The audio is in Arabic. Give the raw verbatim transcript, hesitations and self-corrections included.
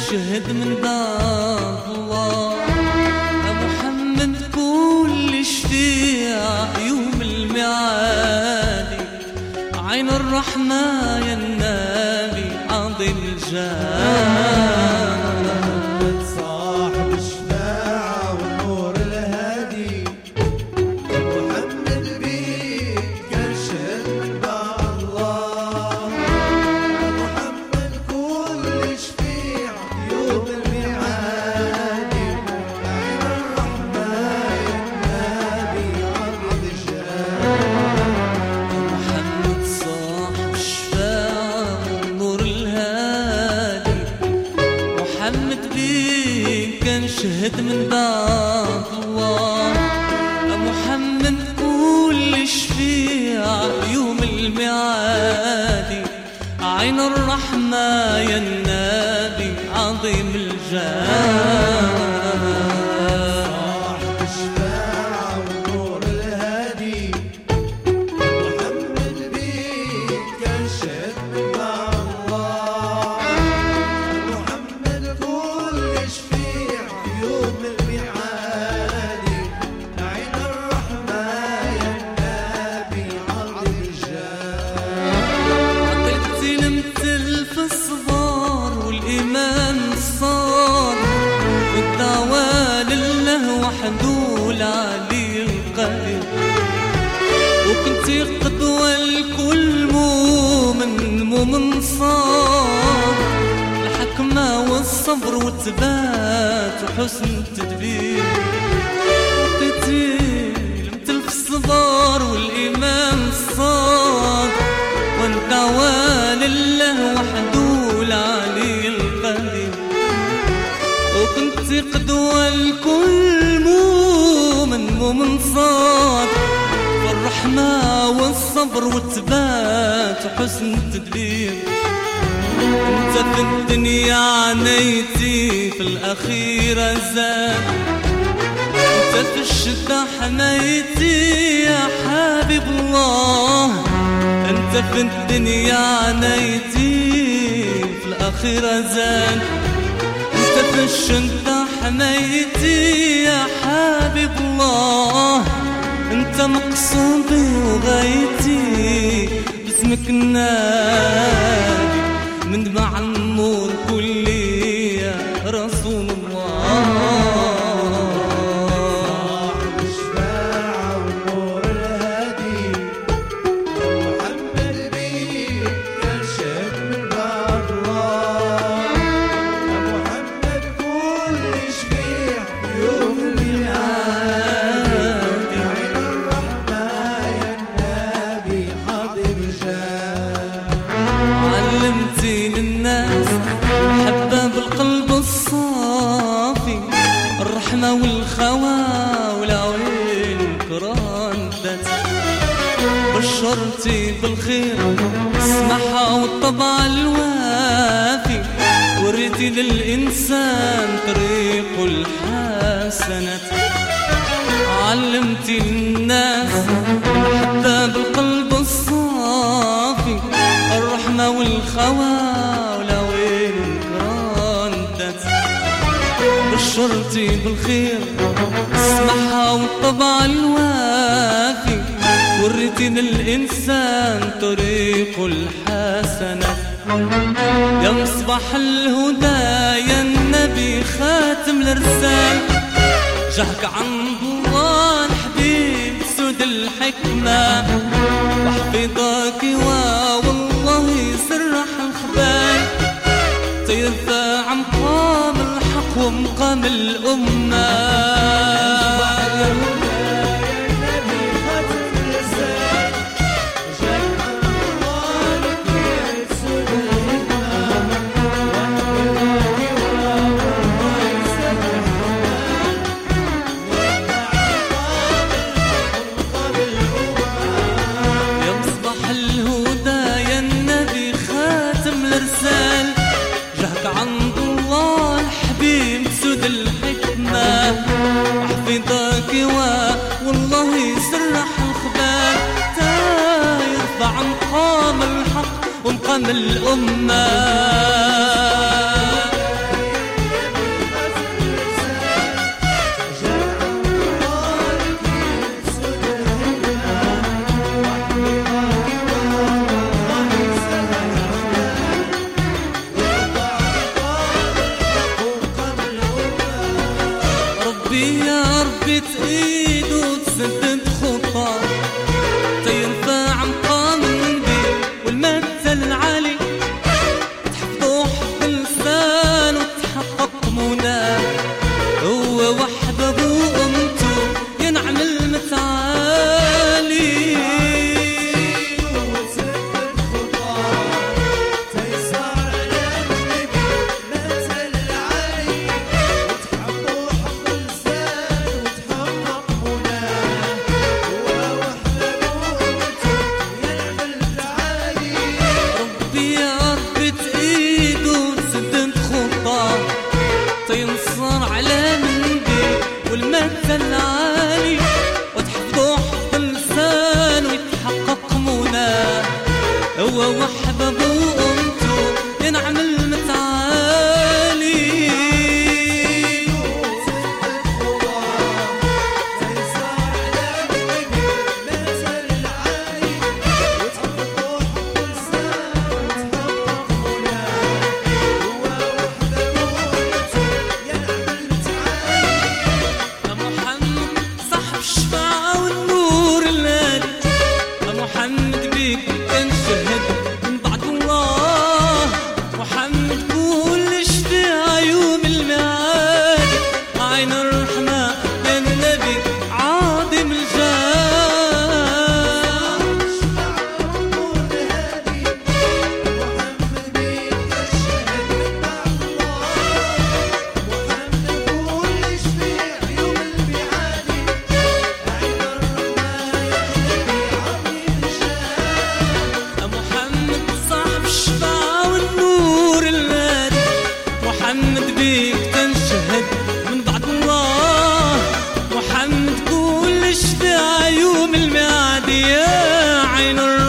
شهد من باب الله محمد كل شفيع يوم الميعاد عين الرحمة يا النبي عظيم الجاد صاحب الشفاعة والنور الهادي محمد بيك كان شهد من باب الله محمد كل شفيع يوم الميعاد عين الرحمة يا النبي عظيم الجاد محمد صاحب الشفاعة والنور الهادي محمد بيك كان شهد من باب الله محمد كل شفيع يوم الميعاد عين الرحمة يا النبي عظيم الجاد صاحب الشفاعة والنور الهادي محمد بيك كان شهد من باب الله محمد كل شفيع في يوم الميعاد عين الرحمة يا النبي عظيم الجاد عقلتي المثل في الصغار والإيمان صار والدعوة لله وحده العلي القدير وكنتي قدوة لكل مؤمن مؤمن صار الحكمة والصبر والثبات وحسن التدبير عقلتي المثل في الصغار والإيمان صار والدعوة لله وحده العلي القدير وكنت قدوة لكل مؤمن مؤمن صاد والرحمة والصبر والثبات وحسن التدبير انت في الدنيا عنيتي في الأخيرة زاد انت في الشدة حميتي يا حبيب الله انت في الدنيا عنيتي في الأخيرة زاد انت في الشدة حميتي يا حبيب الله انت مقصودي وغايتي باسمك النادي من دمع النور كلي يا رسول الله صاحب الشفاعة والنور الهادي محمد بيك كان شهد من باب الله محمد كل شفيع في يوم الميعاد عين الرحمة يا النبي عظيم الجاد علمتي للناس المحبة بالقلب الصافي الرحمة والخوى والعوين والكرام الذات بشرتي بالخير السماحة والطبع الوافي وريتي للإنسان طريق الحسنات علمتي للناس المحبة بالقلب الصافي الرحمة والخوى والعوين والكرام الذات بشرتي بالخير السماحة والطبع الوافي وريتي للإنسان طريق الحسنات يا مصباح الهدى يا النبي خاتم الرسال جهك عند الله الحبيب سود الحكمة وحفظك والله يسرح الخبال تيرفع مقام الحق ومقام الأمة يا مصباح الهدى يا النبي خاتم الرسال جهك عند الله الحبيب سود الحكمة وحفظك والله يسرح الخبال تا يرفع مقام الحق ومقام الأمة محمد بيك تنشهد من بعد الله، محمد كلش في عيوم المعاد يا عين الرحمة